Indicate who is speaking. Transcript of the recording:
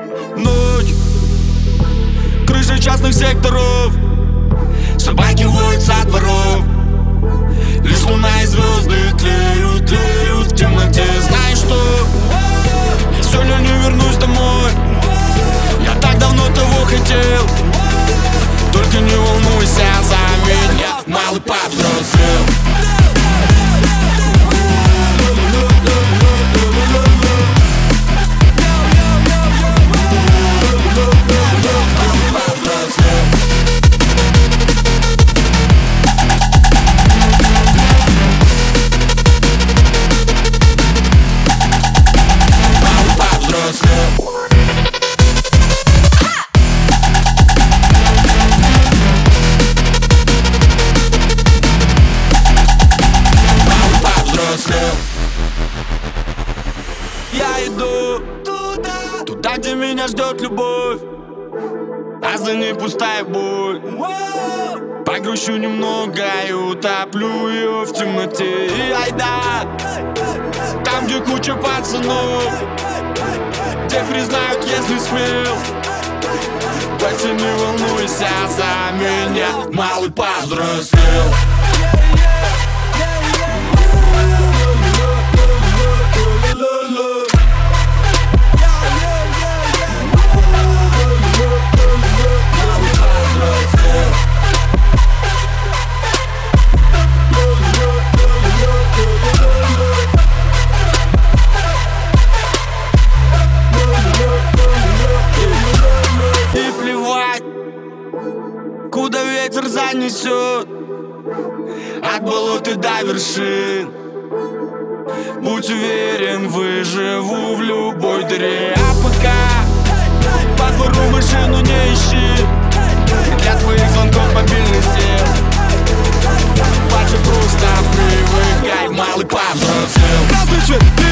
Speaker 1: Ночь, крыши частных секторов, собаки воют со дворов. Лишь луна и звезды тлеют, тлеют в темноте. Знаешь что? Я сегодня не вернусь домой. Я так давно того хотел. Только не волнуйся за меня, малый повзрослел. Я иду туда, где меня ждет любовь, а за ней пустая боль. Погрущу немного и утоплю ее в темноте. И айда, там, где куча пацанов, где признают, если смел. Так ты не волнуйся за меня, малый повзрослел. Куда ветер занесет, от болот и до вершин. Будь уверен, выживу в любой дыре. А пока по двору машину не ищи, для твоих звонков мобильный сел. Паче просто привыкай, малый повзрослел. Красный свет.